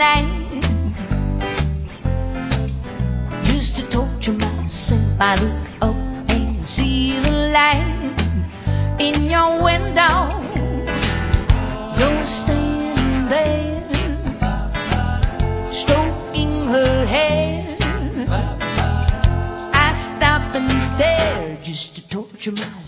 night. Used to torture myself. I look up and see the light in your window. You're standing there, stroking her hair. I stop and stare just to torture myself.